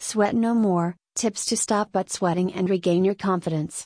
Sweat no more, tips to stop butt sweating and regain your confidence.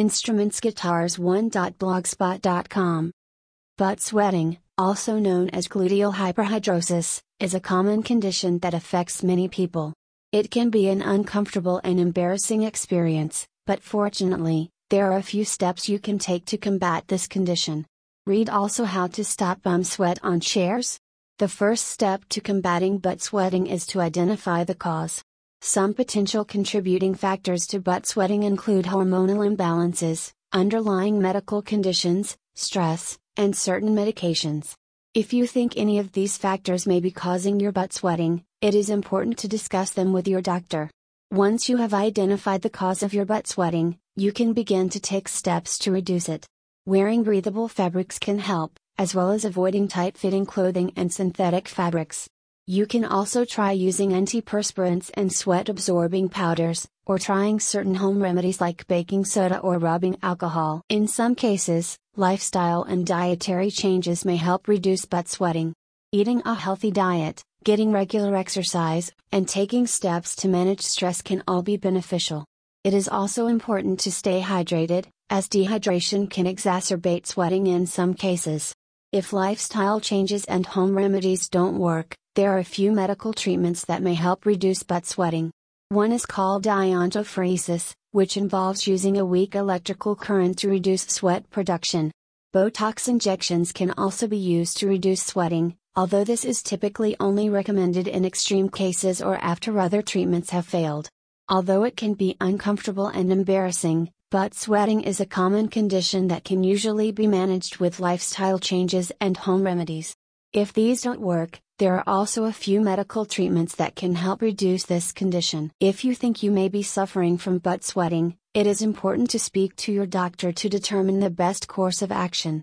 Instrumentsguitars1.blogspot.com. Butt sweating, also known as gluteal hyperhidrosis, is a common condition that affects many people. It can be an uncomfortable and embarrassing experience, but fortunately, there are a few steps you can take to combat this condition. Read also how to stop bum sweat on chairs. The first step to combating butt sweating is to identify the cause. Some potential contributing factors to butt sweating include hormonal imbalances, underlying medical conditions, stress, and certain medications. If you think any of these factors may be causing your butt sweating, it is important to discuss them with your doctor. Once you have identified the cause of your butt sweating, you can begin to take steps to reduce it. Wearing breathable fabrics can help, as well as avoiding tight-fitting clothing and synthetic fabrics. You can also try using antiperspirants and sweat-absorbing powders, or trying certain home remedies like baking soda or rubbing alcohol. In some cases, lifestyle and dietary changes may help reduce butt sweating. Eating a healthy diet, getting regular exercise, and taking steps to manage stress can all be beneficial. It is also important to stay hydrated, as dehydration can exacerbate sweating in some cases. If lifestyle changes and home remedies don't work, there are a few medical treatments that may help reduce butt sweating. One is called iontophoresis, which involves using a weak electrical current to reduce sweat production. Botox injections can also be used to reduce sweating, although this is typically only recommended in extreme cases or after other treatments have failed. Although it can be uncomfortable and embarrassing, butt sweating is a common condition that can usually be managed with lifestyle changes and home remedies. If these don't work, there are also a few medical treatments that can help reduce this condition. If you think you may be suffering from butt sweating, it is important to speak to your doctor to determine the best course of action.